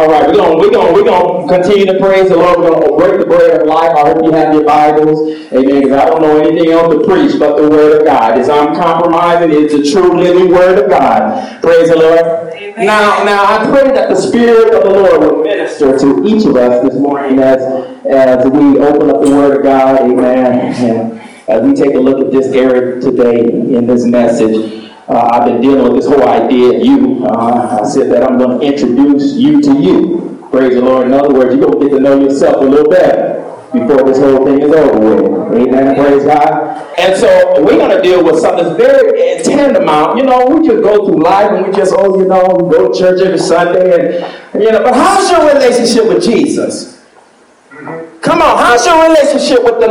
All right, we're gonna continue to praise the Lord. We're gonna break the bread of life. I hope you have your Bibles, amen. Because I don't know anything else to preach but the Word of God. It's uncompromising. It's the true living Word of God. Praise the Lord. Amen. Now I pray that the Spirit of the Lord will minister to each of us this morning as we open up the Word of God, amen. And as we take a look at this area today in this message. I've been dealing with this whole idea of you. I said that I'm going to introduce you to you. Praise the Lord. In other words, you're going to get to know yourself a little better before this whole thing is over with. Amen. Praise God. And so we're going to deal with something that's very tantamount. You know, we just go through life and we just, we go to church every Sunday. But how's your relationship with Jesus? Come on. How's your relationship with the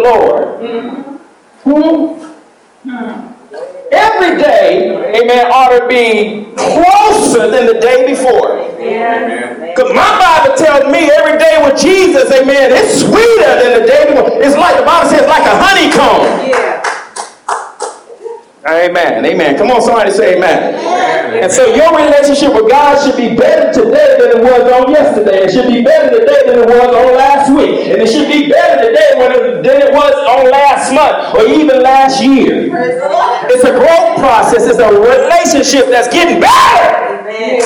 Lord? Every day, amen, ought to be closer than the day before. Because my Bible tells me every day with Jesus, amen, it's sweeter than the day before. It's like, the Bible says, like a honeycomb. Yeah. Amen. Amen. Come on, somebody say amen. And so your relationship with God should be better today than it was on yesterday. It should be better today than it was on last week. And it should be better today than it was on last month or even last year. It's a growth process. It's a relationship that's getting better.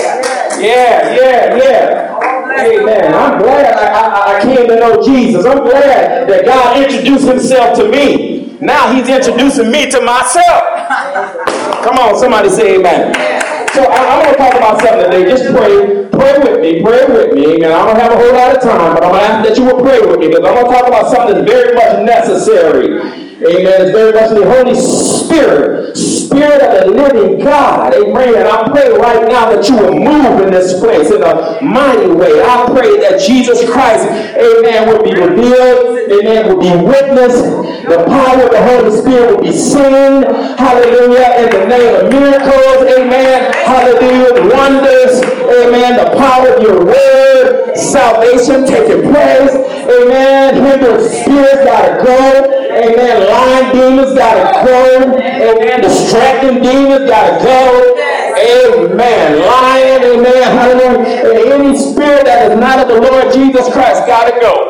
Yeah. Amen. I'm glad I came to know Jesus. I'm glad that God introduced himself to me. Now he's introducing me to myself. Come on, somebody say amen. So I'm going to talk about something today. Just pray with me. And I don't have a whole lot of time, but I'm going to ask that you will pray with me because I'm going to talk about something that's very much necessary. Amen. It's very much the Holy Spirit of the living God. Amen. And I pray right now that you will move in this place in a mighty way. I pray that Jesus Christ, amen, will be revealed. Amen. Will be witnessed. The power of the Holy Spirit will be seen. Hallelujah. In the name of miracles. Amen. Hallelujah. Wonders. Amen. The power of your word. Salvation taking place. Amen. Hindering spirits gotta go. Amen. Lying demons gotta go. Amen. Distracting demons gotta go. Amen. Lying. Amen. Hallelujah. Any spirit that is not of the Lord Jesus Christ gotta go.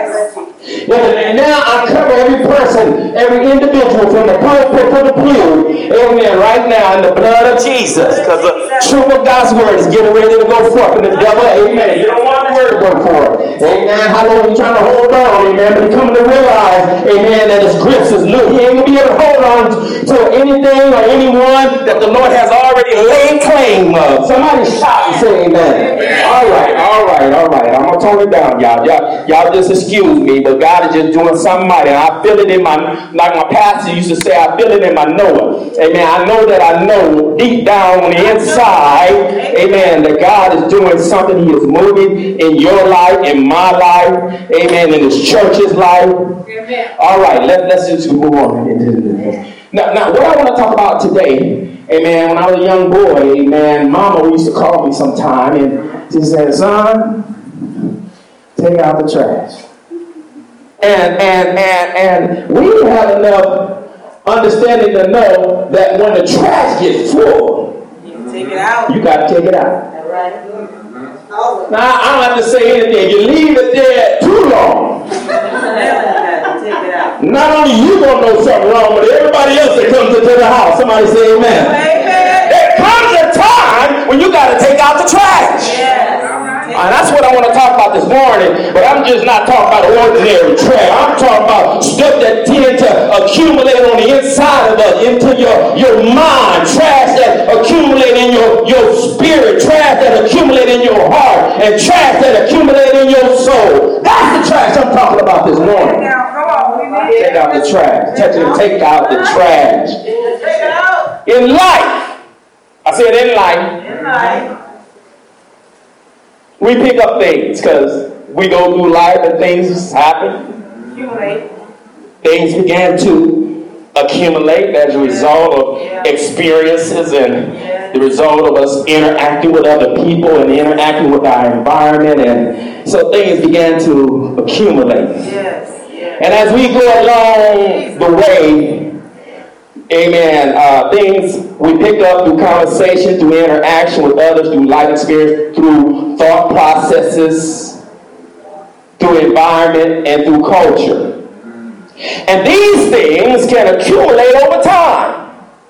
And now I cover every person, every individual from the pulpit to the pew, amen, right now in the blood of Jesus. Because the truth of God's word is getting ready to go forth. And the devil, amen, you don't want the word to go forth. Amen. How long are you trying to hold on, amen? But you're coming to realize, amen, that his grips is loose. He ain't going to be able to hold on to anything or anyone that the Lord has already laid claim of. Somebody shout and say amen. All right. I'm going to tone it down, y'all. Y'all just excuse me, but God is just doing something mighty. I feel it in like my pastor used to say, I feel it in my Noah. Amen. I know deep down on the inside, amen, that God is doing something. He is moving in your life, in my life, amen, in his church's life. Amen. All right, let's just move on into this. Now, what I want to talk about today, amen, when I was a young boy, amen, Mama used to call me sometime and she said, son, take out the trash. And we have enough understanding to know that when the trash gets full, take it out. You got to take it out. That's right. Now, I don't have to say anything. You leave it there too long. Take it out. Not only you going to know something wrong, but everybody else that comes into the house. Somebody say amen. Amen. There comes a time when you got to take out the trash. Yes. And that's what I want to talk about this morning. But I'm just not talking about ordinary trash. I'm talking about stuff that tend to accumulate on the inside of us, into your mind. Trash that accumulate in your spirit. Trash that accumulate in your heart. And trash that accumulate in your soul. That's the trash I'm talking about this morning. Take out the trash. Take out the trash. Take it out. In life. I said in life. In life. We pick up things because we go through life and things happen. Accumulate. Things began to accumulate as a result of experiences and the result of us interacting with other people and interacting with our environment. And so things began to accumulate. Yes. And as we go along the way, Amen. Things we pick up through conversation, through interaction with others, through life experience, through thought processes, through environment, and through culture. And these things can accumulate over time.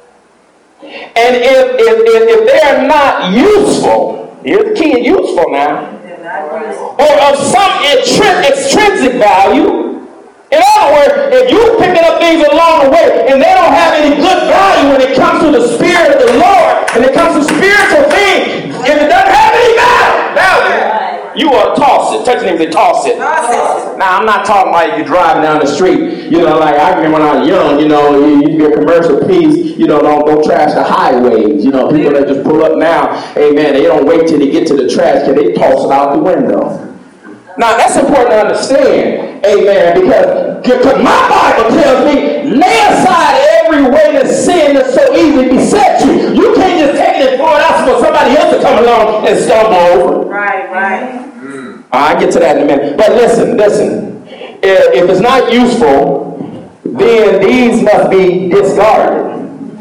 And if they're not useful, here's the key, useful now, or of some extrinsic value. In other words, if you're picking up things along the way and they don't have any good value when it comes to the Spirit of the Lord, and it comes to spiritual things, if it doesn't have any value, you ought to toss it. Touch it and toss it. Now, I'm not talking about if you're driving down the street. You know, like I remember when I was young, you know, you used to be a commercial, please, you know, don't trash the highways. You know, people that just pull up now, amen, they don't wait till they get to the trash can they toss it out the window. Now, that's important to understand, amen, because my Bible tells me, lay aside every weight of sin that so easily besets you. You can't just take it and throw it out for somebody else to come along and stumble over. Right. I'll get to that in a minute. But listen. If it's not useful, then these must be discarded.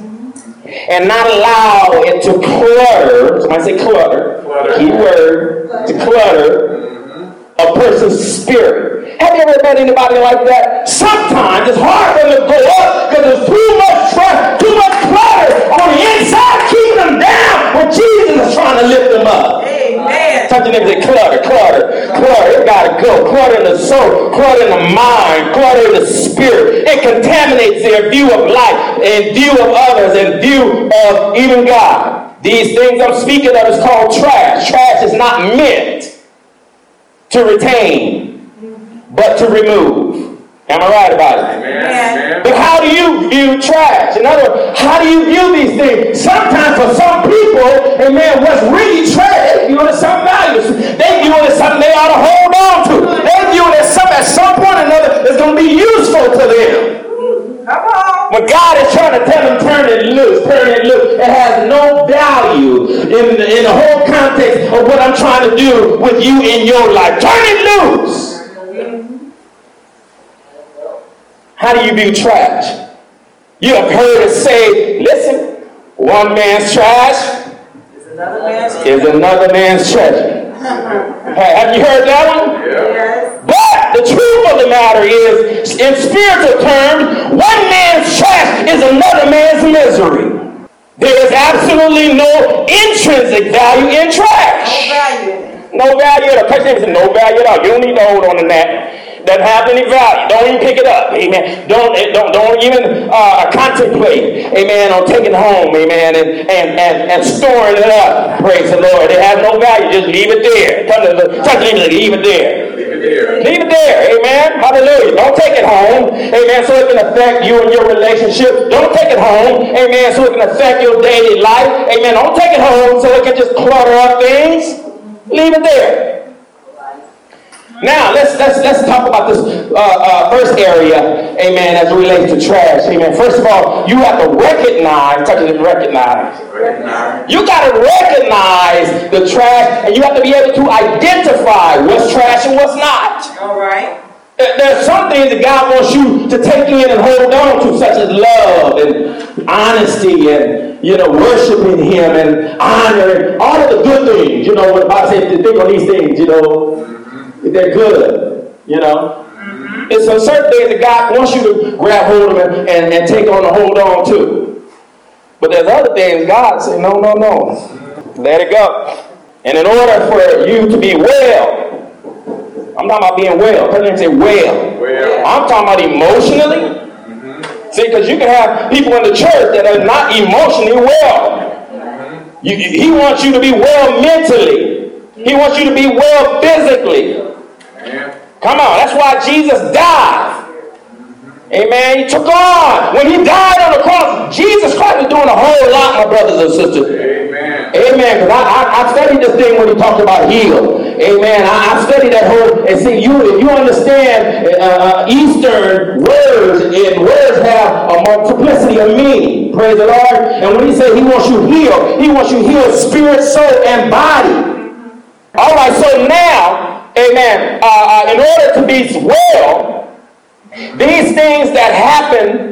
And not allow it to clutter, somebody say clutter. Key word, to clutter a person's spirit. Have you ever met anybody like that? Sometimes it's hard for them to go up because there's too much clutter on the inside keeping them down when Jesus is trying to lift them up. Amen. Something that is clutter. It gotta go. Clutter in the soul, clutter in the mind, clutter in the spirit. It contaminates their view of life and view of others and view of even God. These things I'm speaking of is called trash. Trash is not meant to retain, but to remove. Am I right about it? Amen. But how do you view trash? In other words, how do you view these things? Sometimes for some people, amen, what's really trash, they view it as something valuable. They view it as something they ought to hold on to. They view it as something at some point or another that's going to be useful to them. Come on. When God is trying to tell them, turn it loose, it has no value in the whole context of what I'm trying to do with you in your life. Turn it loose. How do you view trash? You have heard it say, listen, one man's trash is another man's treasure. Have you heard that one? Yes. But the truth of the matter is, in spiritual terms, one man's trash is another man's misery. There is absolutely no intrinsic value in trash. No value at all. Touch them and say, no value at all. You don't need to hold on to that. Doesn't have any value. Don't even pick it up. Amen. Don't even contemplate. Amen. On taking it home. Amen. And storing it up. Praise the Lord. It has no value. Just leave it there. Touch it and leave it there. Leave it there. Amen. Hallelujah. Don't take it home. Amen. So it can affect you and your relationship. Don't take it home. Amen. So it can affect your daily life. Amen. Don't take it home so it can just clutter up things. Leave it there. Now, let's talk about this first area, amen, as it relates to trash. Amen. First of all, you have to recognize, touch it and recognize. You got to recognize the trash, and you have to be able to identify what's trash and what's not. All right. There's some things that God wants you to take in and hold on to, such as love and honesty and, worshiping Him and honoring all of the good things. When the Bible says to think on these things, they're good, It's some certain things that God wants you to grab hold of and take on and hold on to. But there's other things God says, no. Let it go. And in order for you to be well, I'm talking about being well. President say well. I'm talking about emotionally. See, because you can have people in the church that are not emotionally well. He wants you to be well mentally. He wants you to be well physically. Come on, that's why Jesus died. Amen. He took on. When He died on the cross, Jesus Christ was doing a whole lot, my brothers and sisters. Amen. Because I studied this thing when He talked about heal. Amen. I studied that whole, and see, if you understand Eastern words, and words have a multiplicity of meaning. Praise the Lord. And when He said He wants you healed, He wants you healed spirit, soul, and body. All right, so now, amen, in order to be well, these things that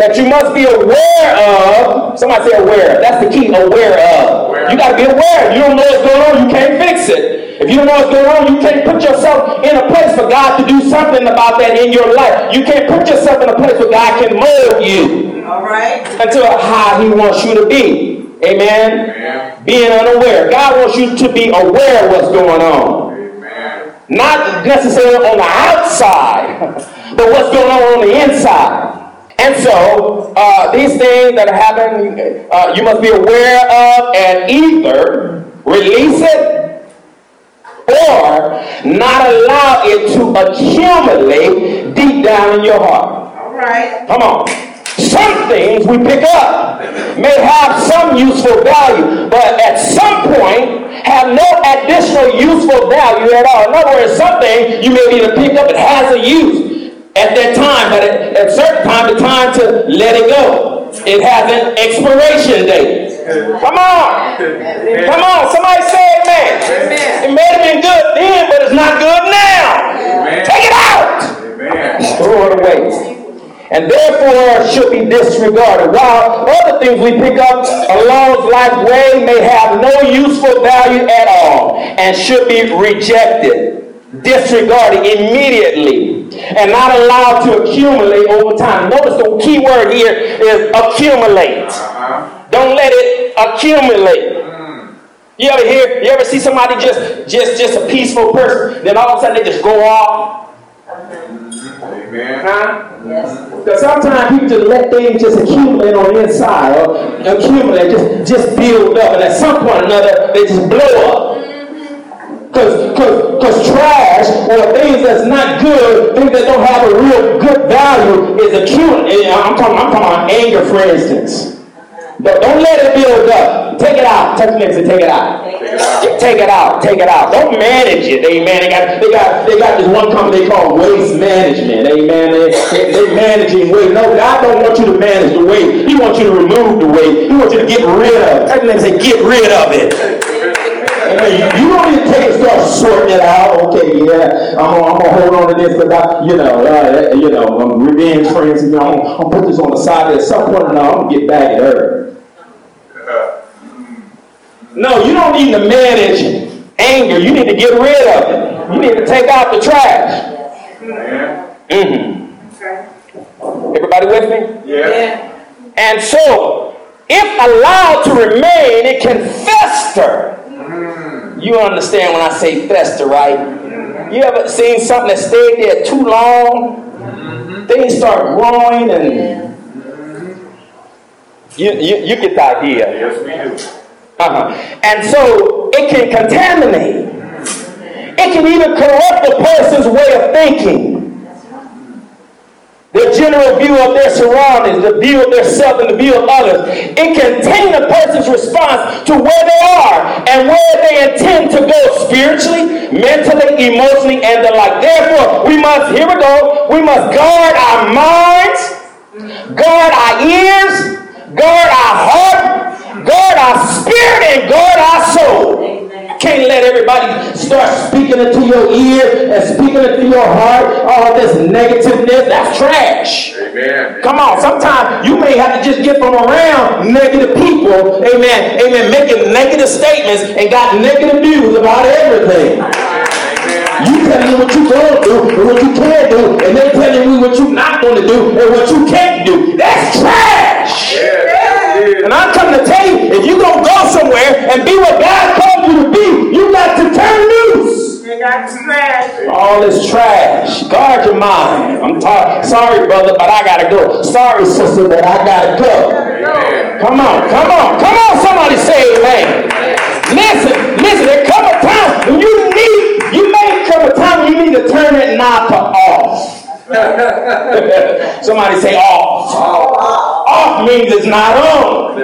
that you must be aware of. Somebody say aware. That's the key, aware of. You got to be aware. If you don't know what's going on, you can't fix it. If you don't know what's going on, you can't put yourself in a place for God to do something about that in your life. You can't put yourself in a place where God can mold you. All right. Until how he wants you to be. Amen? Amen. Being unaware. God wants you to be aware of what's going on. Amen. Not necessarily on the outside, but what's going on the inside. And so, these things that are happening, you must be aware of and either release it or not allow it to accumulate deep down in your heart. All right. Come on. Some things we pick up may have some useful value, but at some point have no additional useful value at all. In other words, something you may be able to pick up, it has a use at that time, but at a certain time, the time to let it go. It has an expiration date. Come on. Come on. Somebody say amen. Amen. It may have been good then, but it's not good now. Amen. Take it out. Amen. Throw it away. And therefore should be disregarded. While other things we pick up along life's way may have no useful value at all and should be rejected, disregarded immediately, and not allowed to accumulate over time. Notice the key word here is accumulate. Don't let it accumulate. You ever see somebody just a peaceful person, then all of a sudden they just go off? Amen. Huh? Yes. Because sometimes people just let things just accumulate on the inside, or accumulate, just build up, and at some point or another, they just blow up. Because trash or things that's not good, things that don't have a real good value, is accumulating. I'm talking about anger, for instance. But don't let it build up. Take it out. Touch me and say, take it out. Take it out. Take it out. Don't manage it. Amen. They got this one company they call waste management. Amen. They're managing waste. No, God don't want you to manage the waste. He wants you to remove the waste. He wants you to get rid of it. Touch me and say, get rid of it. Amen. You don't need to take and start sorting it out. Okay, yeah, I'm gonna hold on to this because revenge, for instance. I'm gonna put this on the side. At some point, I'm gonna get back at her. No, you don't need to manage anger. You need to get rid of it. You need to take out the trash. Everybody with me? Yeah. And so, if allowed to remain, it can fester. You understand when I say fester, right? You ever seen something that stayed there too long? Things start growing and you get the idea. Yes, we do. And so it can contaminate. It can even corrupt the person's way of thinking. The general view of their surroundings, the view of their self, and the view of others. It can taint a person's response to where they are and where they intend to go spiritually, mentally, emotionally, and the like. Therefore, we must guard our minds, guard our ears, guard our heart, guard our spirit, and guard our soul. Can't let everybody start speaking into your ear and speaking into your heart. All this negativeness, that's trash. Amen. Come on, sometimes you may have to just get from around negative people, amen, making negative statements and got negative views about everything. You telling me what you going to do and what you can't do, and they telling me what you're not going to do and what you can't do. That's trash. And I'm coming to tell you, if you're going to go somewhere and be what God called you to be, you got to turn loose. You got to trash. All this trash. Guard your mind. I'm sorry, brother, but I got to go. Sorry, sister, but I got to go. Amen. Come on. Somebody say amen. Listen, there come a time when you may come a time when you need to turn that knob to off. Somebody say off. Off means it's not on.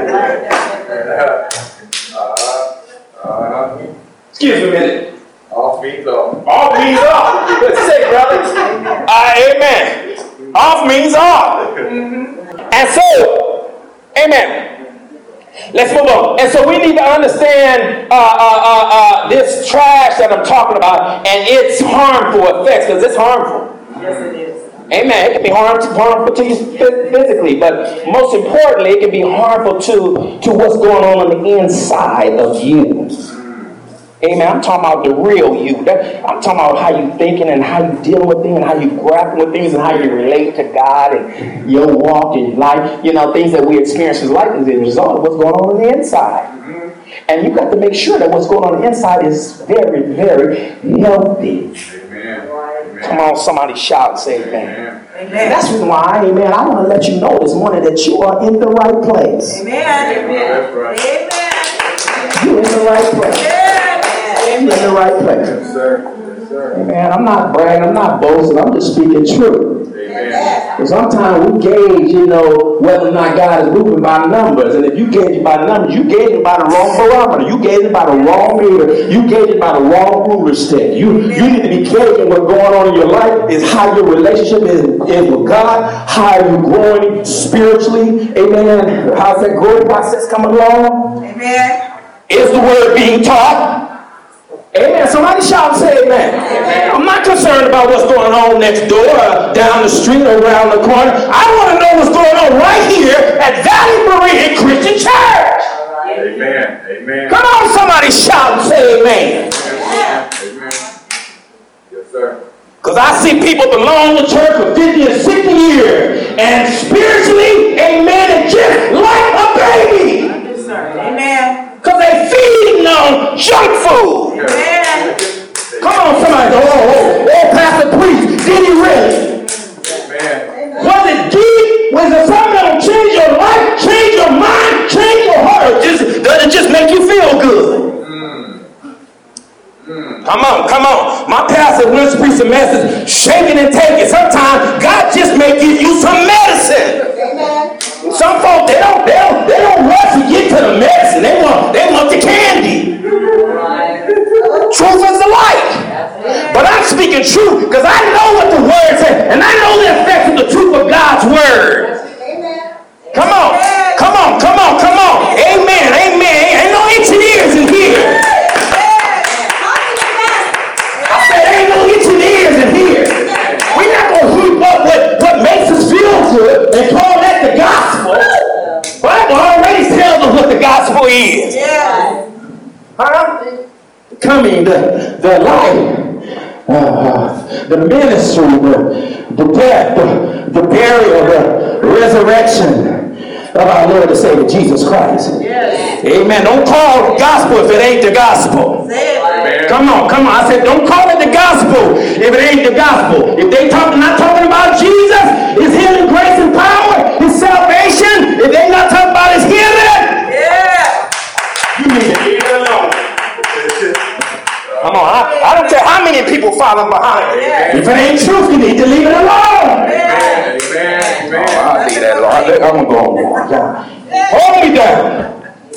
Excuse me a minute. Off means off. Off means off. Let's say, brothers. Amen. Off means off. And so, amen. Let's move on. And so we need to understand this trash that I'm talking about and its harmful effects, because it's harmful. Yes, it is. Amen. It can be harmful to you physically, but most importantly, it can be harmful to what's going on the inside of you. Amen. I'm talking about the real you. I'm talking about how you thinking and how you dealing with things and how you grappling with things and how you relate to God and your walk in life. You know, things that we experience in life is a result of what's going on the inside. And you got to make sure that what's going on the inside is very, very healthy. Amen. Come on, somebody shout and say amen. Amen. That's why, amen, I want to let you know this morning that you are in the right place. Amen. Amen. Amen. You're in the right place. You're in the right place. Yes, sir. Yes, sir. Amen. I'm not bragging. I'm not boasting. I'm just speaking truth. Because sometimes we gauge, you know, whether or not God is moving by numbers. And if you gauge it by numbers, you gauge it by the wrong barometer. You gauge it by the wrong meter. You gauge it by the wrong ruler stick. You need to be gauging what's going on in your life is how your relationship is with God. How are you growing spiritually? Amen. How's that growth process coming along? Amen. Is the word being taught? Amen. Somebody shout and say amen. Amen. I'm not concerned about what's going on next door, down the street, or around the corner. I want to know what's going on right here at Valley Berean Christian Church. Amen. Amen. Come on, somebody shout and say amen. Amen. Amen. Yes, sir. Because I see people belong to church for 50 and 60 years, and spiritually, amen, it's just like a baby. Yes, sir. Amen. Because they feeding on junk food. Amen. Come on, somebody. Oh, Pastor Priest, did he really? Amen. Was it deep? Was it something that will change your life, change your mind, change your heart? Does it just make you feel good? Come on. My pastor once preached a message, shaking and taking. Sometimes God just may give you some medicine. Some folks they don't rush to get to the medicine. They want the candy. Truth is the light. But I'm speaking truth because I know what the word says, and I know the effects of the truth of God's word. Come on. Amen. Ain't no itching ears in here. I said ain't no itching ears in here. We're not going to heap up what makes us feel good and call that the gospel. The Bible already tells us what the gospel is. Yeah. Coming, the life, the ministry, the death, the burial, the resurrection of our Lord and Savior Jesus Christ. Yes. Amen. Don't call gospel if it ain't the gospel. Amen. Come on. I said, don't call it the gospel if it ain't the gospel. If they not talking about Jesus, his healing grace and power, his salvation, if they not talking about his healing, you need to leave it alone. Come on. I don't care how many people following behind it. If it ain't truth, you need to leave it alone. Amen. I'll leave that alone. I'm going to go on. Hold me down.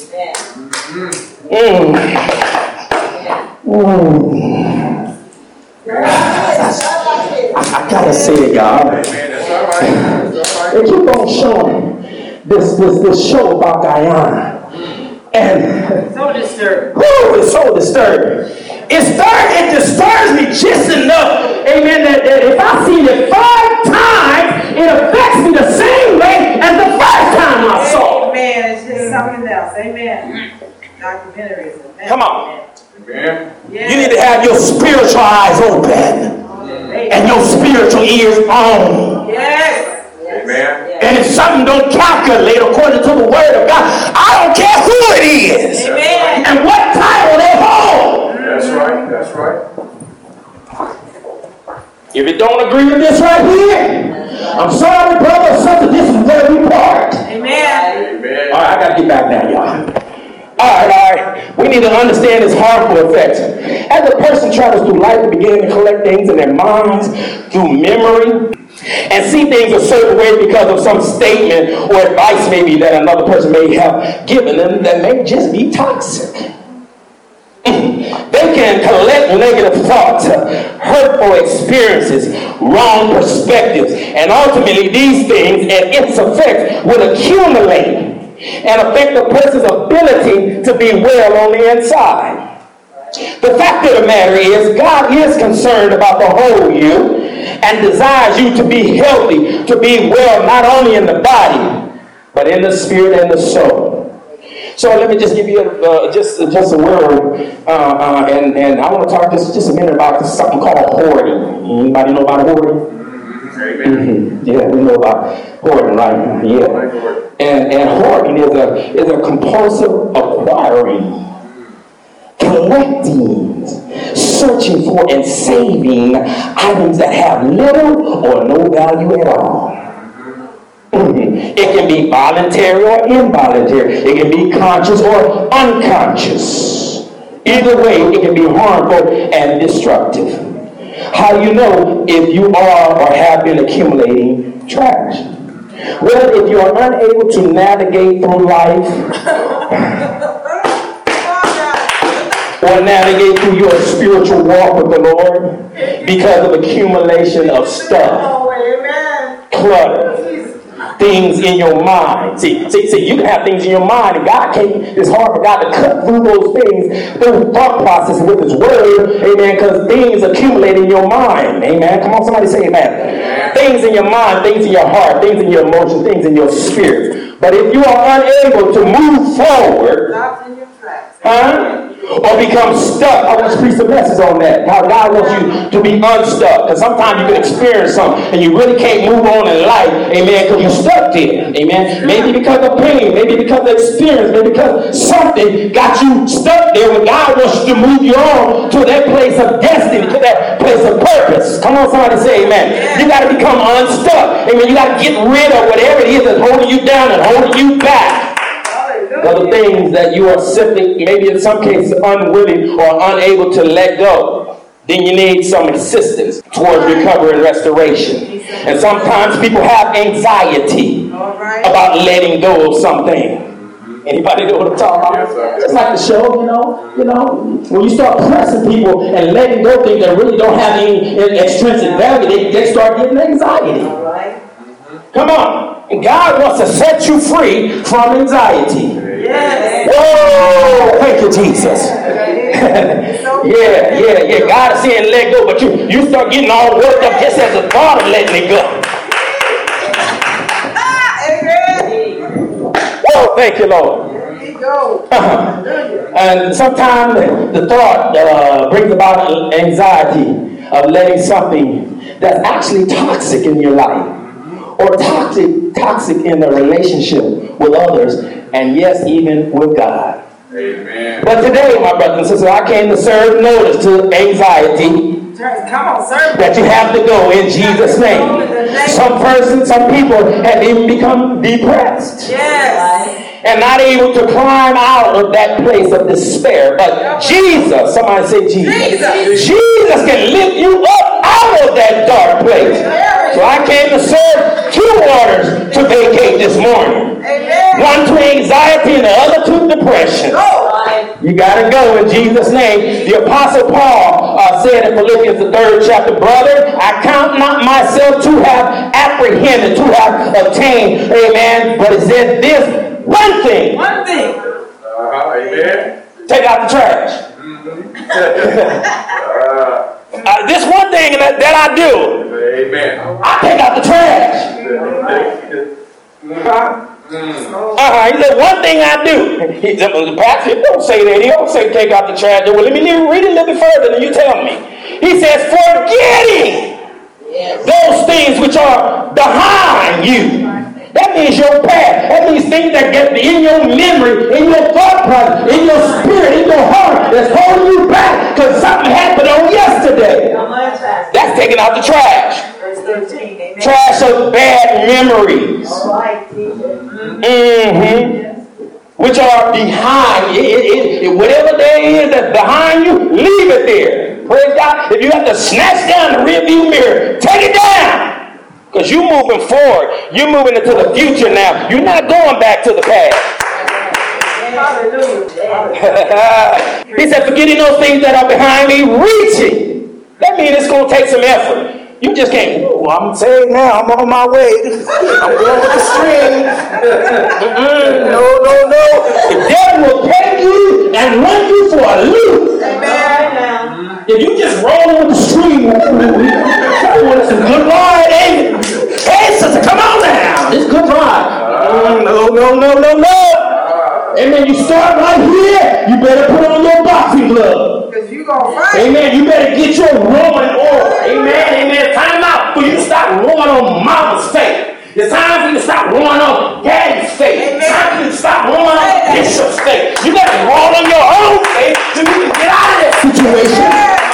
I gotta say it, y'all. They keep on showing this show about Guyana. And So disturbing. It's so disturbing. It disturbs me just enough, amen, that if I see it 5 times, it affects me the same way as the first time I saw it. Amen. It's just something else. Amen. Documentaries. Come on. Amen. Yes. You need to have your spiritual eyes open and your spiritual ears on. Yes. Amen. And if something don't calculate according to the word of God, I don't care who it is. Amen. And what title they hold. That's right. If it don't agree with this right here, I'm sorry, brother or sister, this is where we part. Amen. Amen. All right, I got to get back now, y'all. All right. We need to understand its harmful effects. As a person travels through life and begin to collect things in their minds through memory and see things a certain way because of some statement or advice maybe that another person may have given them that may just be toxic. They can collect negative thoughts, hurtful experiences, wrong perspectives, and ultimately these things and its effects will accumulate and affect a person's ability to be well on the inside. The fact of the matter is, God is concerned about the whole you, and desires you to be healthy, to be well, not only in the body, but in the spirit and the soul. So let me just give you just a word, and I want to talk just a minute about something called hoarding. Anybody know about hoarding? Mm-hmm. Yeah, we know about hoarding, right? Yeah. And hoarding is a compulsive acquiring, collecting, searching for and saving items that have little or no value at all. It can be voluntary or involuntary. It can be conscious or unconscious. Either way, it can be harmful and destructive. How do you know if you are or have been accumulating trash? Well, if you are unable to navigate through life or navigate through your spiritual walk with the Lord because of accumulation of stuff, clutter, things in your mind. See, you can have things in your mind, and God can't. It's hard for God to cut through those things through thought process with His Word, amen. Because things accumulate in your mind, amen. Come on, somebody say amen. Things in your mind, things in your heart, things in your emotions, things in your spirit. But if you are unable to move forward, or become stuck, I want to preach some message on that. How God wants you to be unstuck. Because sometimes you can experience something and you really can't move on in life, amen, because you're stuck there, amen. Maybe because of pain, maybe because of experience, maybe because something got you stuck there when God wants you to move you on to that place of destiny, to that place of purpose. Come on, somebody say amen. You got to become unstuck, amen. You got to get rid of whatever it is that's holding you down and holding you back. The things that you are simply, maybe in some cases, unwilling or unable to let go, then you need some assistance towards recovery and restoration. And sometimes people have anxiety about letting go of something. Anybody know what I'm talking about? Just like the show, you know, when you start pressing people and letting go of things that really don't have any extrinsic value, they start getting anxiety. Come on. And God wants to set you free from anxiety. Yes. Whoa! Thank you, Jesus. yeah. God is saying let go, but you start getting all worked up just as the thought of letting it go. Whoa! Thank you, Lord. And sometimes the thought brings about anxiety of letting something that's actually toxic in your life, or toxic in a relationship with others, and yes, even with God. Amen. But today, my brothers and sisters, I came to serve notice to anxiety. Come on, serve that you have to go in Jesus' name. Some people have even become depressed. Yes. And not able to climb out of that place of despair. But Jesus, somebody say Jesus. Jesus can lift you up out of that dark place. So I came to serve two orders to vacate this morning. Amen. One to anxiety and the other to depression. You got to go in Jesus' name. The Apostle Paul said in Philippians the 3rd chapter, brother, I count not myself to have apprehended, to have obtained, amen, but it said this, one thing. Amen. Take out the trash. This one thing that I do. Amen. I take out the trash. He said, one thing I do. He said, Pastor, don't say that. He don't say take out the trash. Well, let me read it a little bit further than you tell me. He says, forgetting those things which are behind you. That means your past. That means things that get in your memory, in your thought process, in your spirit, in your heart, that's holding you back because something happened on yesterday. That's taking out the trash. Verse 13, trash of bad memories. Which are behind. Whatever there is that's behind you, leave it there. Praise God. If you have to snatch down the rearview mirror, take it down. Because you're moving forward. You're moving into the future now. You're not going back to the past. He said, forgetting those things that are behind me, reaching. That means it's going to take some effort. You just can't, I'm saying now, I'm on my way. I'm going with the stream. No. The devil will take you and run you for a loop. If you just roll with the stream, some good No. Amen. You start right here. You better put on your boxing gloves. Because you going to fight. Amen. You better get your Roman oil. Amen. Time out for you to stop rolling on mama's faith. It's time for you to stop rolling on daddy's faith. It's time for you to stop rolling on bishop's faith. You got to roll on your own faith so you can get out of that situation.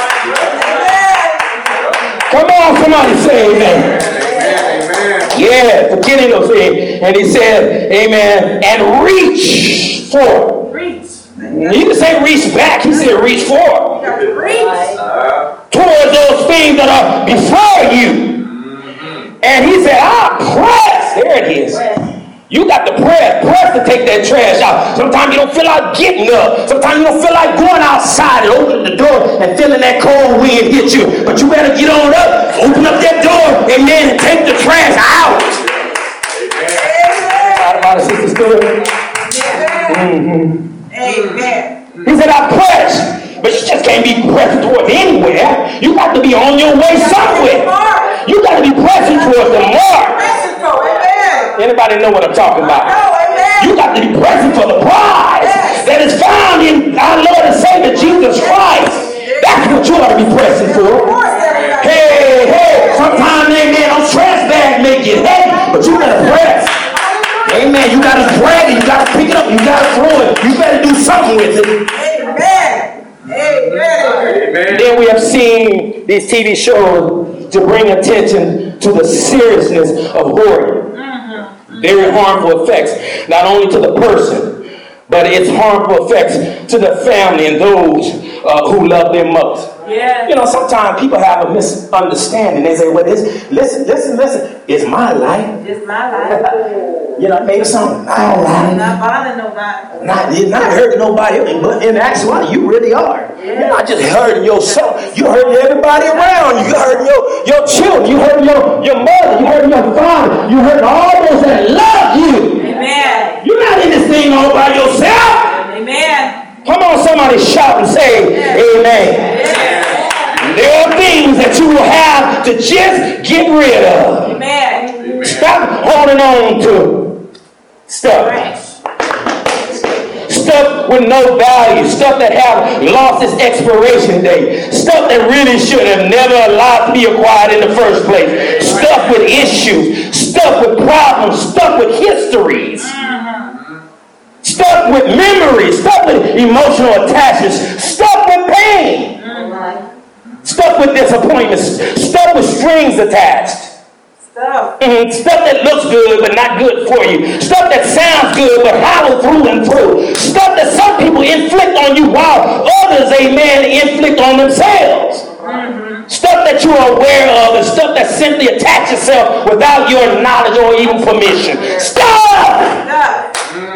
Come on, somebody say amen. Yeah, the beginning of it. And he said, amen, and reach for. Reach. He didn't say reach back. He said reach for. Towards those things that are before you. And he said, press. There it is. You got to press to take that trash out. Sometimes you don't feel like getting up. Sometimes you don't feel like going outside and opening the door and feeling that cold wind hit you. But you better get on up, open up that door, amen, and take the trash out. Amen. About it, Sister Stewart. Amen. He said, I press. But you just can't be pressing towards anywhere. You got to be on your way somewhere. You got to be pressing towards the mark. Anybody know what I'm talking about? You got to be pressing for the prize that is found in our Lord and Savior Jesus Christ. That's what you ought to be pressing for. Hey, sometimes, amen, those trash bags may get heavy, but you got to press. Amen. You got to drag it. You got to pick it up. You got to throw it. You better do something with it. Amen. Then we have seen these TV shows to bring attention to the seriousness of hoarding. Very harmful effects, not only to the person, but its harmful effects to the family and those who love them most. Yeah. You know, sometimes people have a misunderstanding. They say, well, listen. It's my life. It's my life. You know, maybe something my life. Not bothering nobody. Not hurting nobody, but in actuality, you really are. Yeah. You're not just hurting yourself. You're hurting everybody around you. You're hurting your children. You're hurting your mother. You're hurting your father. You're hurting all those that love you. Amen. You're not in this thing all by yourself. Amen. Come on, somebody shout and say, amen. There are things that you will have to just get rid of. Amen. Stop holding on to stuff. Stuff with no value. Stuff that have lost its expiration date. Stuff that really should have never allowed to be acquired in the first place. Stuff with issues. Stuff with problems. Stuff with histories. Stuff with memories. Stuff with emotional attachments. Stuff with pain. Stuff with disappointments. Stuff with strings attached. Stuff that looks good but not good for you. Stuff that sounds good but hollow through and through. Stuff that some people inflict on you while others, amen, inflict on themselves. Stuff that you are aware of and stuff that simply attach itself without your knowledge or even permission. Stuff!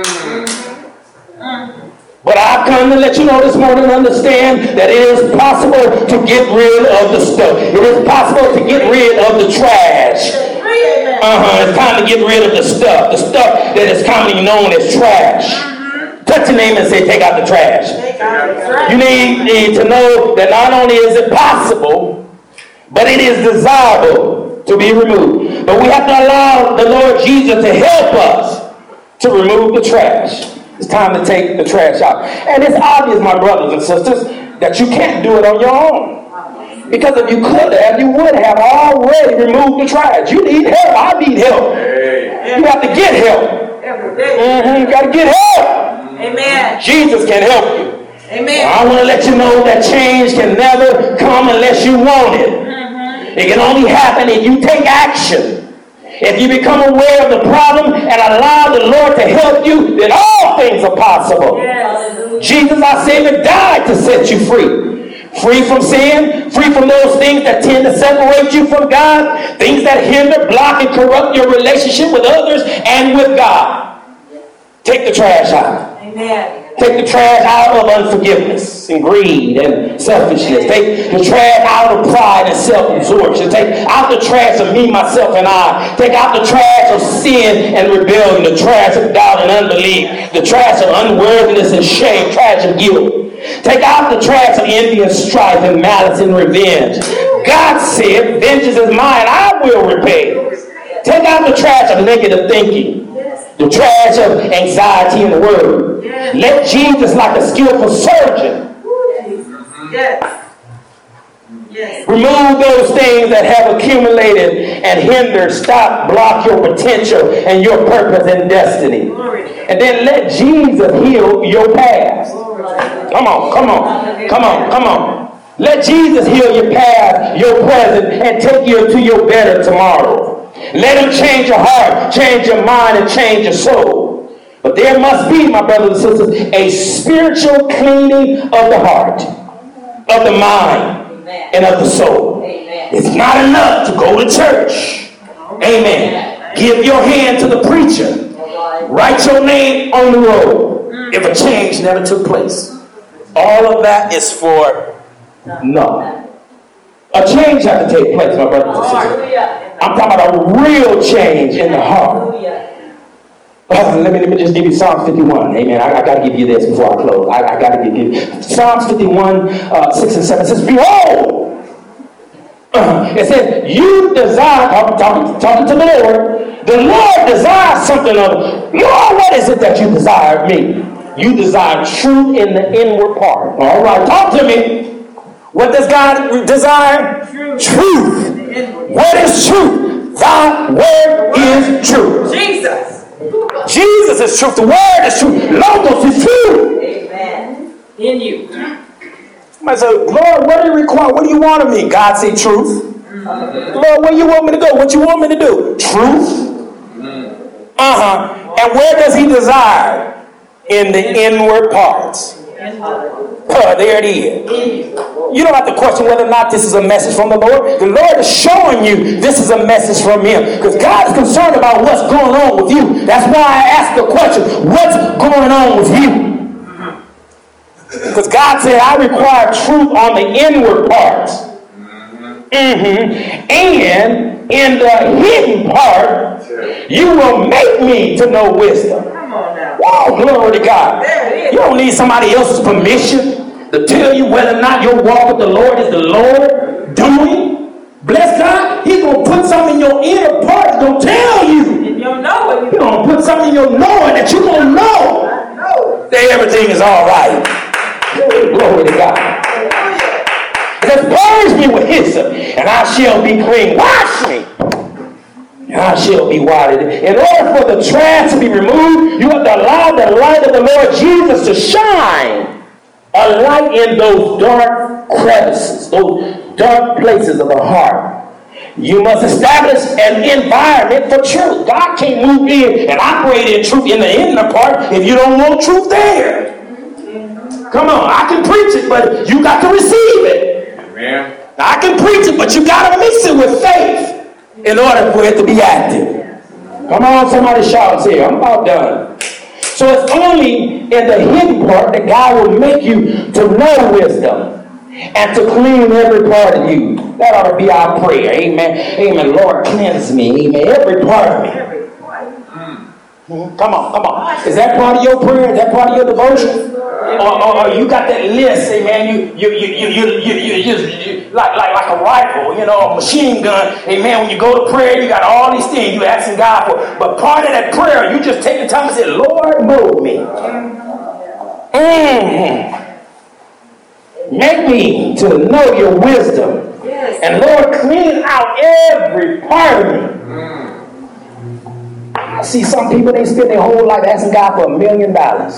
But I've come to let you know this morning and understand that it is possible to get rid of the stuff. It is possible to get rid of the trash. It's time to get rid of the stuff that is commonly known as trash. Touch your name and say, take out the trash. You need to know that not only is it possible, but it is desirable to be removed. But we have to allow the Lord Jesus to help us to remove the trash. It's time to take the trash out. And it's obvious, my brothers and sisters, that you can't do it on your own. Because if you could have, you would have already removed the trash. You need help. I need help. You have to get help. You got to get help. Amen. Jesus can help you. Amen. I want to let you know that change can never come unless you want it. It can only happen if you take action. If you become aware of the problem and allow the Lord to help you, then all things are possible. Yes. Jesus, our Savior, died to set you free. Free from sin, free from those things that tend to separate you from God, things that hinder, block, and corrupt your relationship with others and with God. Take the trash out. Amen. Take the trash out of unforgiveness and greed and selfishness. Take the trash out of pride and self-absorption. Take out the trash of me, myself, and I. Take out the trash of sin and rebellion. The trash of doubt and unbelief. The trash of unworthiness and shame. Trash of guilt. Take out the trash of envy and strife and malice and revenge. God said, vengeance is mine, I will repay. Take out the trash of negative thinking. The trash of anxiety in the world. Yes. Let Jesus, like a skillful surgeon, Yes. Yes. remove those things that have accumulated and hindered, stop, block your potential and your purpose and destiny. Glory. And then let Jesus heal your past. Come on, come on, come on, come on. Let Jesus heal your past, your present, and take you to your better tomorrow. Let him change your heart, change your mind, and change your soul. But there must be, my brothers and sisters, a spiritual cleaning of the heart, of the mind, and of the soul. It's not enough to go to church. Amen. Give your hand to the preacher. Write your name on the road if a change never took place. All of that is for no. A change has to take place, my brothers and sisters. I'm talking about a real change in the heart. Let me just give you Psalms 51. Amen. I got to give you this before I close. I got to give you Psalms 51, 6 and 7. It says, behold. It says, you desire, talking to the Lord. The Lord desires something of, Lord, what is it that you desire of me? You desire truth in the inward part. All right, talk to me. What does God desire? Truth. What is truth? Thy word is truth. Jesus. Jesus is truth. The word is truth. Logos is truth. Amen. In you. Somebody say, Lord, what do you require? What do you want of me? God say truth. Lord, where you want me to go? What you want me to do? Truth. And where does he desire? In the inward parts. There it is. You don't have to question whether or not this is a message from the Lord. The Lord is showing you this is a message from him. Because God is concerned about what's going on with you. That's why I asked the question, what's going on with you? Because God said, I require truth on the inward parts. And in the hidden part, you will make me to know wisdom. Come on now. Wow, glory to God. You don't need somebody else's permission to tell you whether or not your walk with the Lord is the Lord doing. Bless God. He's going to put something in your inner part. He's going to tell you. And you'll know it. He's going to put something in your knowing that you're going to know that everything is all right. Glory to God. It says, purge me with hyssop, and I shall be clean. Wash me, and I shall be whiter. In order for the trash to be removed, you have to allow the light of the Lord Jesus to shine. A light in those dark crevices, those dark places of the heart. You must establish an environment for truth. God can't move in and operate in truth in the inner part if you don't want truth there. Come on, I can preach it, but you got to receive it. Amen. I can preach it, but you got to mix it with faith in order for it to be active. Come on, somebody shout here. I'm about done. So it's only in the hidden part that God will make you to know wisdom and to clean every part of you. That ought to be our prayer. Amen. Amen. Lord, cleanse me. Amen. Every part of me. Come on, come on. Is that part of your prayer? Is that part of your devotion? Or you got that list, amen, you like a rifle, a machine gun, amen, when you go to prayer, you got all these things you're asking God for. But part of that prayer, you just take the time and say, Lord, mold me. Make me to know your wisdom. And Lord, clean out every part of me. I see some people, they spend their whole life asking God for $1 million.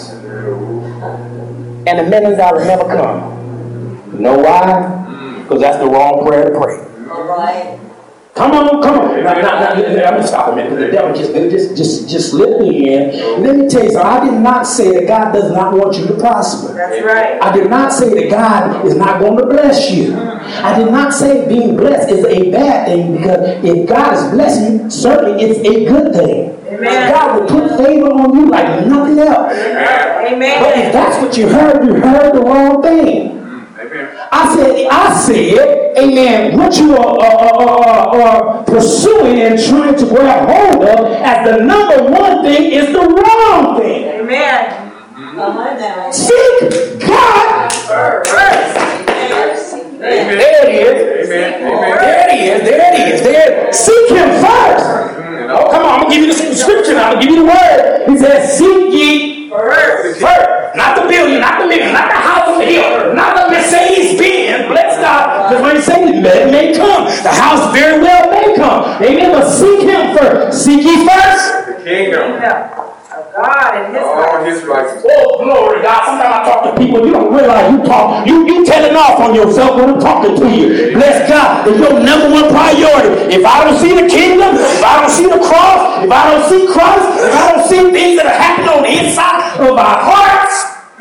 And the $1 million never come. You know why? Because that's the wrong prayer to pray. All right. Come on. Now, I'm going to stop a minute. The devil just let me in. Let me tell you something. I did not say that God does not want you to prosper. That's right. I did not say that God is not going to bless you. I did not say being blessed is a bad thing, because if God is blessing you, certainly it's a good thing. Amen. God will put favor on you like nothing else. Amen. But if that's what you heard the wrong thing. I said, amen, what you are pursuing and trying to grab hold of as the number one thing is the wrong thing. Amen. Seek God first. Amen. There it is. Amen. There it is. Seek him first. Oh, come on, I'm going to give you the scripture now. I'm going to give you the word. He said, seek ye first. Not the building, not the million, not the house on the hill, not the Mercedes Benz. Bless God. Because when he says it may come, the house very well may come. Amen. But seek him first. Seek ye first. The kingdom. God and his All his righteousness. Oh, glory to God. Sometimes I talk to people, you don't realize you telling off on yourself when I'm talking to you. Bless God. It's your number one priority. If I don't see the kingdom, if I don't see the cross, if I don't see Christ, if I don't see things that are happening on the inside of our hearts.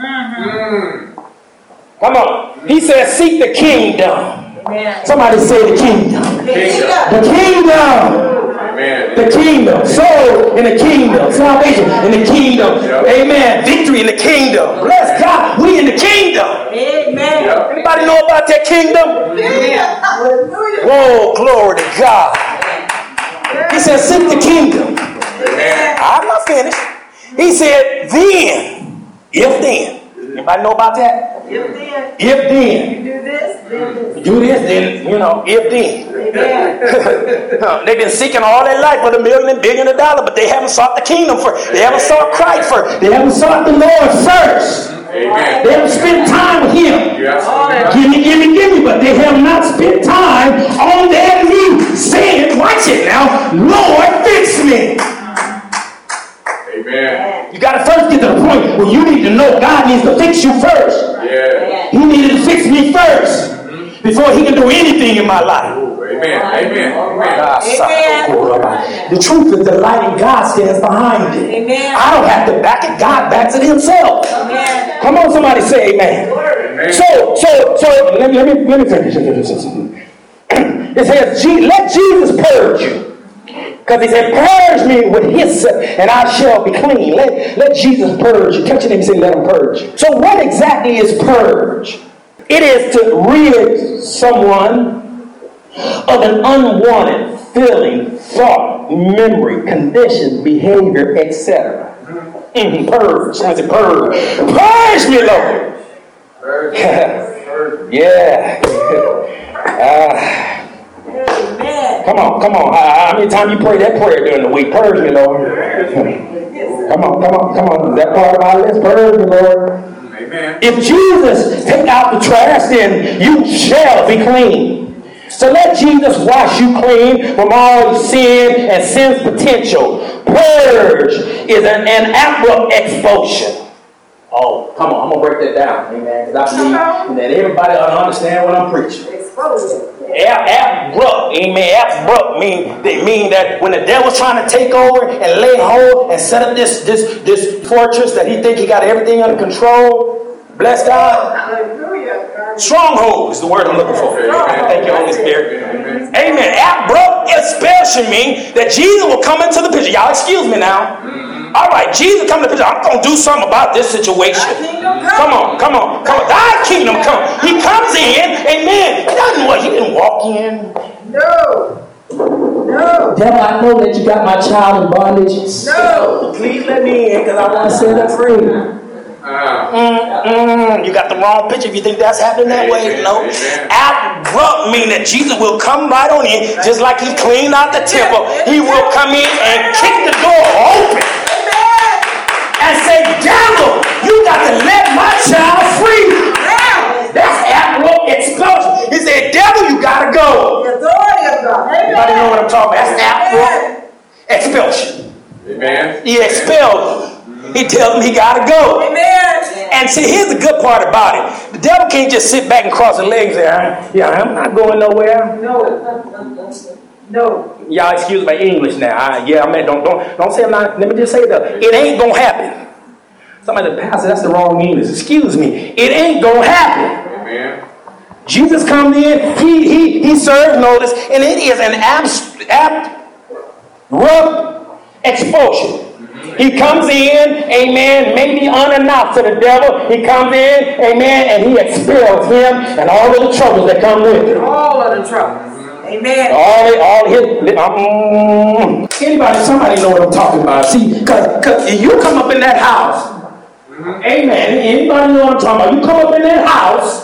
Come on. He says, seek the kingdom. Amen. Somebody say the kingdom. The kingdom. Amen. The kingdom. Soul in the kingdom. Salvation in the kingdom. Yep. Amen. Victory in the kingdom. Bless God. We in the kingdom. Amen. Yep. Anybody know about that kingdom? Hallelujah. Whoa, glory to God. He said, seek the kingdom. Amen. I'm not finished. He said, then. If then. Anybody know about that? If then. You do this, then this. Do this, then, if then. Amen. They've been seeking all their life for $1 billion but they haven't sought the kingdom first. They haven't sought Christ first. They haven't sought the Lord first. Amen. They haven't spent time with him. You're absolutely right. Give me, but they have not spent time on their knees saying, watch it now, Lord, fix me. Amen. You got to first get to the point where you need to know God needs to fix you first. Yeah. He needed to fix me first before he can do anything in my life. Amen. Amen. The truth is the light in God stands behind it. Amen. I don't have to back it. God backs it himself. Amen. Come on, somebody say amen. Amen. So let me finish. It says, let Jesus purge you. Because he said, purge me with hyssop and I shall be clean. Let Jesus purge you. Touch your name and say, let him purge you. So what exactly is purge? It is to rid someone of an unwanted feeling, thought, memory, condition, behavior, etc. Purge. Someone say purge. Purge me, Lord. Purge. Yeah. Amen. Come on. How many times you pray that prayer during the week? Purge me, Lord. Come on. Is that part of our list? Purge me, Lord. Amen. If Jesus take out the trash, then you shall be clean. So let Jesus wash you clean from all sin and sin's potential. Purge is an abrupt expulsion. Oh, come on. I'm going to break that down. Amen. Because I believe that everybody ought to understand what I'm preaching. Abrupt, amen. Abrupt mean that when the devil's trying to take over and lay hold and set up this fortress that he think he got everything under control. Bless God. Hallelujah. Stronghold is the word I'm looking for. Thank you, Holy Spirit. Amen. Abrupt expulsion means that Jesus will come into the picture. Y'all excuse me now. All right, Jesus come to the picture. I'm going to do something about this situation. Come on. Thy kingdom come. He comes in. Amen. He didn't walk in. No. Devil, I know that you got my child in bondage. No. Please let me in because I want to set her free. You got the wrong picture if you think that's happening that way. No. Abrupt mean that Jesus will come right on in, just like he cleaned out the temple. He will come in and kick the door open and say, devil, you got to let my child free. That's abrupt expulsion. He said, devil, you got to go. The authority of God. Everybody know what I'm talking about? That's abrupt expulsion. Amen. He expelled him. He tells him he got to go. Amen. And see, here's the good part about it. The devil can't just sit back and cross his legs and say, I'm not going nowhere. No. Y'all excuse my English now. Don't say I'm not. Let me just say that it ain't going to happen. Somebody said, Pastor, that's the wrong English. Excuse me. It ain't going to happen. Amen. Jesus comes in. He serves notice. And it is an abrupt expulsion. He comes in, amen, maybe unannounced to the devil. He comes in, amen, and he expels him and all of the troubles that come with it. All of the troubles. Amen. All his. Somebody know what I'm talking about. See, because you come up in that house, amen. Anybody know what I'm talking about? You come up in that house,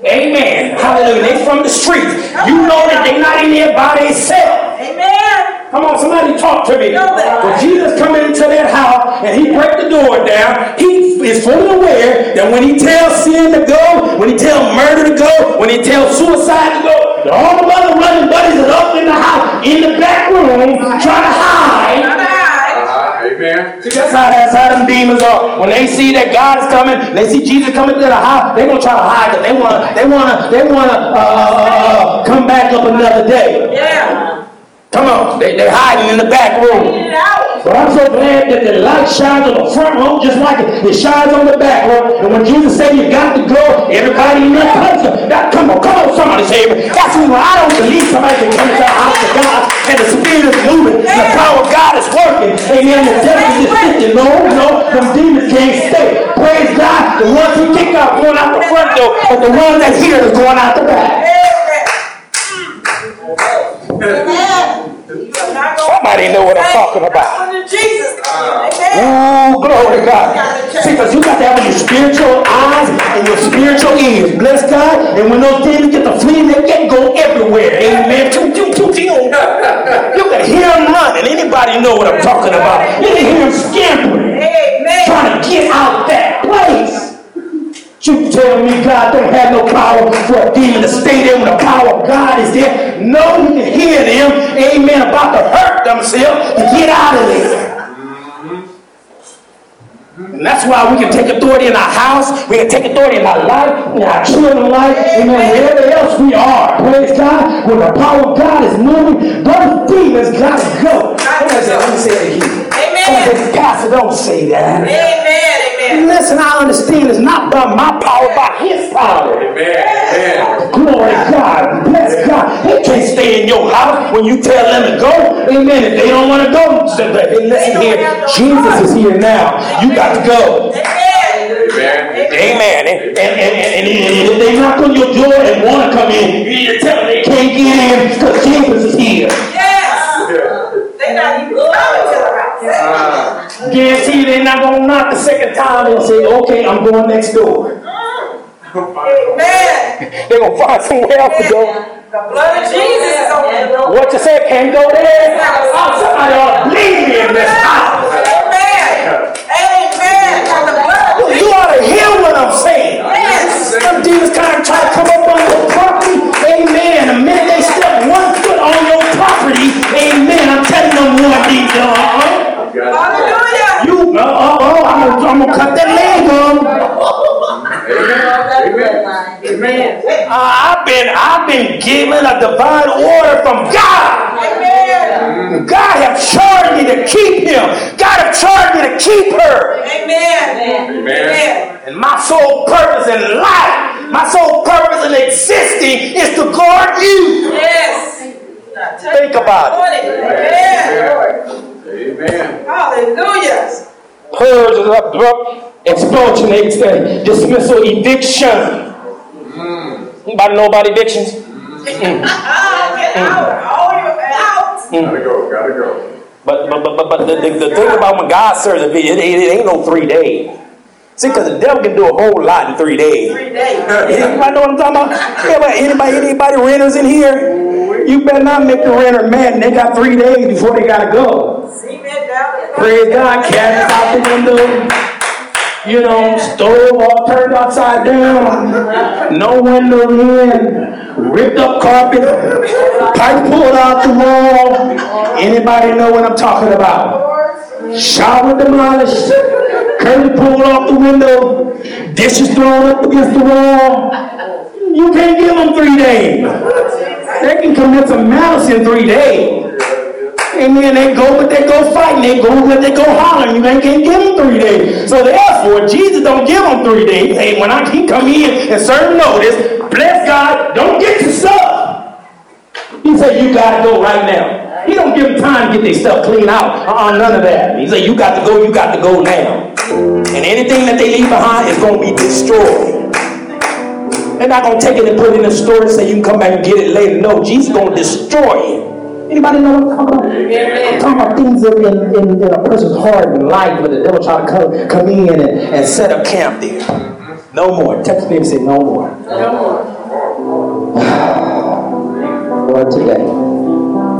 amen. Hallelujah. They from the streets. You know that they're not in there by themselves. Amen. Come on, somebody talk to me. When Jesus come into that house and he break the door down, he is fully aware that when he tells sin to go, when he tells murder to go, when he tells suicide to go, that all the other running buddies are up in the house, in the back room, trying to hide. Amen. See, that's how them demons are. When they see that God is coming, they see Jesus coming to the house, they're gonna try to hide it. They wanna come back up another day. Yeah. Come on, they're hiding in the back room. But I'm so glad that the light shines on the front room just like it shines on the back room. And when Jesus said you got to go, everybody in that place, come on, somebody say it. That's when I don't believe somebody can come into the house of God and the Spirit is moving, the power of God is working. Amen. The devil is just sitting. No, them demons can't stay. Praise God. The ones he kicked out going out the front door, but the ones that hear is going out the back. Somebody know what I'm talking about. Oh, glory to God. See, because you got to have your spiritual eyes and your spiritual ears. Bless God. And when those demons get to flee, they can go everywhere. Amen. You can hear them running. Anybody know what I'm talking about? You can hear them scampering. Trying to get out that place. You tell me God don't have no power for a demon to stay there when the power of God is there. No, you can hear them, amen, about to hurt themselves to get out of there. And that's why we can take authority in our house, we can take authority in our life, in our children's life, amen, wherever else we are. Praise God. When the power of God is moving, those demons got to go. Let me say it again. Amen. Pastor, don't say that. Amen. Listen, I understand it's not by my power, by his power. Amen. Glory to God. Bless God. They can't stay in your house when you tell them to go. Amen. If they don't want to go, say, hey, listen here. Jesus is here now. You got to go. Amen. And if they knock on your door and want to come in, you tell them they can't get in because Jesus is here. Yes. They're not even coming to the house. Guarantee they're not going to knock the second time. They'll say, okay, I'm going next door. Amen. They're going to find somewhere else to go. The blood of Jesus is on that door. What you said, can't go there? Somebody ought to believe me in this house. Amen. The blood. You ought to hear what I'm saying. Yes. Some demons kind of try to come up on your property. Amen. The minute they step 1 foot on your property, amen. I'm telling them what they done. Hallelujah. I'm going to cut that leg on. Amen. I've been given a divine order from God. Amen. God have charged me to keep him. God have charged me to keep her. Amen. Amen. And my sole purpose in life, my sole purpose in existing is to guard you. Yes. Think about it. Amen. Amen. Hallelujah. Purge is abrupt expulsion, dismissal, eviction. Anybody know about evictions? Get out. Oh, you're out. Gotta go. But the thing about when God serves a it ain't no 3 days. See, because the devil can do a whole lot in 3 days. 3 days. Anybody know what I'm talking about? Anybody renters in here? You better not make the renter mad. And they got 3 days before they gotta go. Cement down. Praise God, cabinets out the window. You know, stove all turned upside down. No window in. Ripped up carpet. Pipe pulled out the wall. Anybody know what I'm talking about? Shower demolished. Curtain pulled off the window. Dishes thrown up against the wall. You can't give them 3 days. They can commit some malice in 3 days. Amen. They go, but they go fighting. They go, but they go hollering. You can't give them 3 days. So therefore, Jesus don't give them 3 days. Hey, when he come in and serve notice, bless God, don't get your stuff. He said, you got to go right now. He don't give them time to get their stuff cleaned out. None of that. He said, you got to go now. And anything that they leave behind is going to be destroyed. They're not going to take it and put it in a storage so you can come back and get it later. No, Jesus is going to destroy it. Anybody know what I'm talking about? I'm talking about things in a person's heart and life where the devil try to come in and set up camp there. No more. Text me and say no more. No more. Lord, today.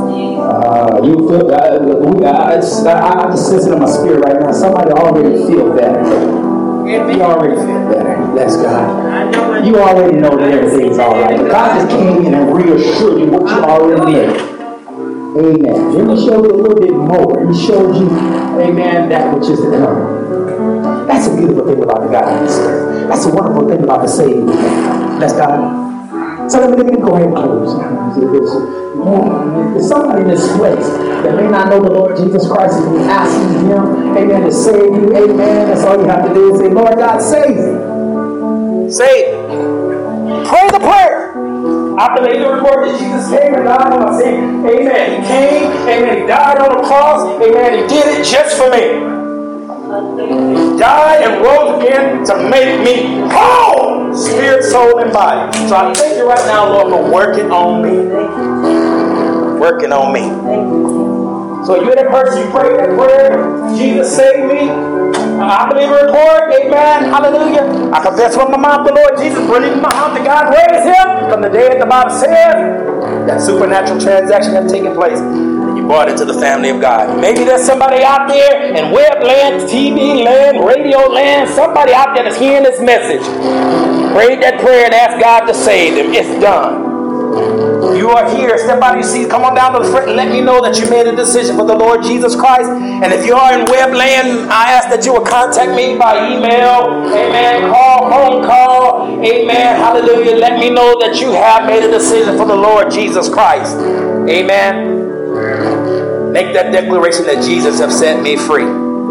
You feel I just sense it in my spirit right now. Somebody already feel better. You already feel better. That's God. You already know that everything's all right. God just came in and reassured you what you already knew. Amen. Then He showed you a little bit more. He showed you, amen, that which is to come. That's a beautiful thing about the God of the Spirit. That's a wonderful thing about the Savior. That's God. So let me go ahead and close. There's somebody in this place that may not know the Lord Jesus Christ, and you're asking Him, amen, to save you. Amen. That's all you have to do is say, Lord God, save me. Save me. Pray the prayer. I believe the report that Jesus came and died on my sin. Amen. He came. Amen. He died on the cross. Amen. He did it just for me. He died and rose again to make me whole, spirit, soul, and body. So I thank you right now, Lord, for working on me. Working on me. So you're that person, you prayed that prayer. Jesus saved me. I believe a report. Amen. Hallelujah. I confess with my mouth the Lord Jesus. Believe in my heart that God raised Him from the dead. The Bible says that supernatural transaction has taken place. And you brought into the family of God. Maybe there's somebody out there in web land, TV land, radio land. Somebody out there that's hearing this message. Prayed that prayer and asked God to save them. It's done. You are here. Step out of your seat. Come on down to the front and let me know that you made a decision for the Lord Jesus Christ. And if you are in web land, I ask that you will contact me by email. Amen. Call, phone call. Amen. Hallelujah. Let me know that you have made a decision for the Lord Jesus Christ. Amen. Make that declaration that Jesus has set me free.